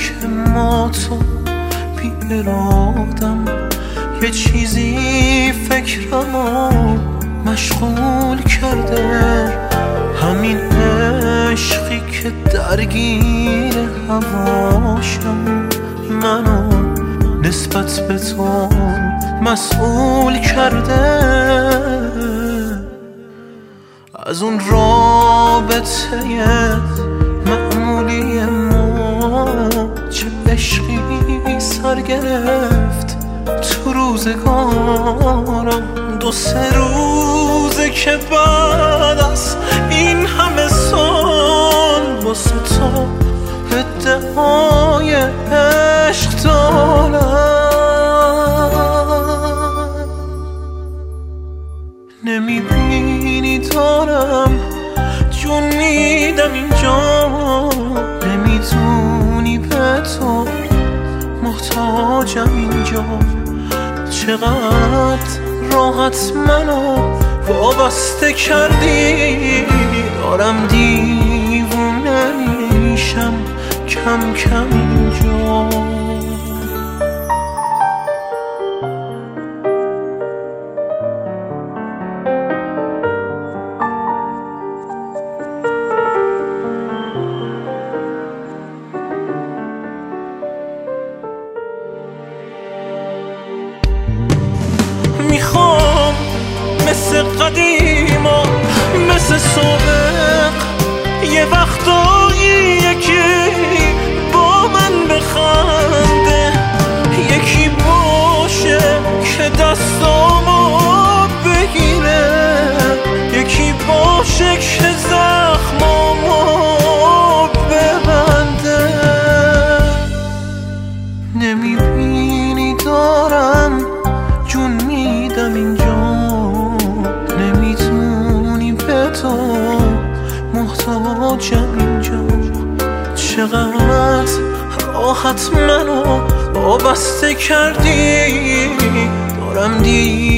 که ما تو بی ارادم یه چیزی فکرمو مشغول کرده، همین عشقی که درگیر هواشم منو نسبت به تو مسئول کرده. از اون رابطه معمولی ما چه عشقی سر گرفت تو روزگارم. 2-3 روزه که بعد از این همه سال واسه تو ادعای عشق دارم. نمیبینی دارم جون میدم اینجا، نمیدونی به تو محتاجم اینجا. چقدر راحت منو وابسته کردی، دارم دیوونه میشم کم کم اینجا. میخوام مثل قدیما مثل سابق یه وقتایی یکی با من بخنده، یکی باشه که دستامو بگیره، یکی باشه که زخمامو ببنده. نمیبینی دارم جون میدم اینجا، نمیتونی به تو محتاجم اینجا. چقدر راحت منو وابسته کردی، دارم